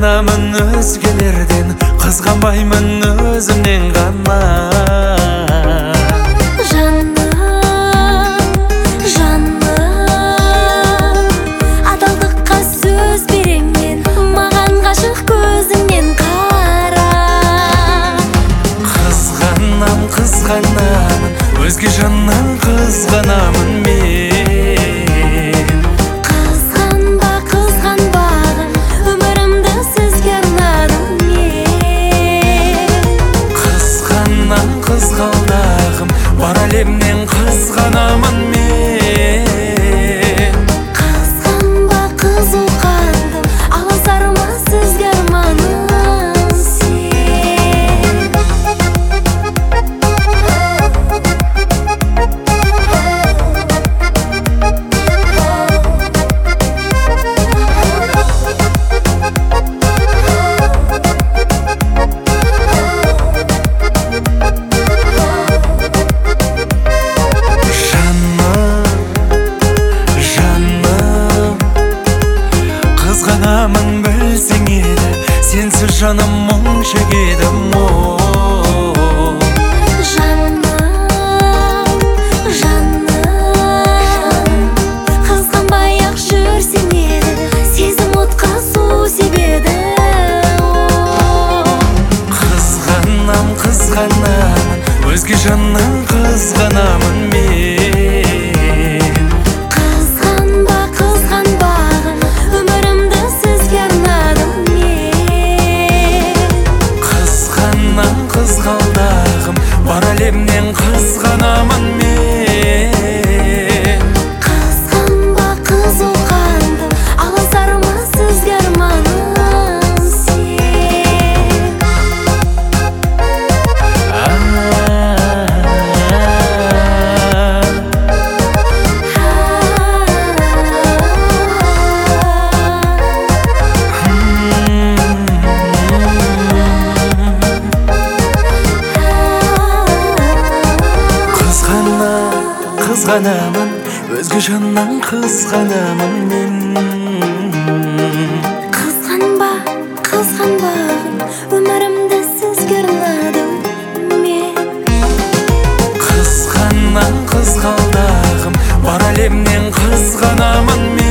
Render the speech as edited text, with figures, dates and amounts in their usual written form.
Қызғанамын өзгелерден, қызғанбаймын өзімнен ғана. Адалдыққа сөз беремін, маған ғашық көзіңнен қара. Қызғанамын, өзге жаннан қызғанамын мен. Қызғанбағын, өмірімді сізге арнадым мен. Қызғалдағым, бар әлемнен қызғанамын мен. Қызғанба қызу қандым, аласар ма сізге арманым сен. Қызғанамын білсең еді, сенсіз жаным мұң шегеді. Қызғанбай-ақ жүрсең еді, сезім отқа су себеді. Қызғанамын, өзге жаннан қызғанамын мен. Қызғанбағын, өмірімді сізге арнадым мен. Қызғалдағым, бар әлемнен қызғанамын мен. Қызғанба қызу қандым, аласар ма сізге арманым сен. Қызғанамын, өзге жаннан қызғанамын мен. Қызғанбағын, өмірімді сізге арнадым мен. Қызғалдағым, бар әлемнен қызғанамын мен.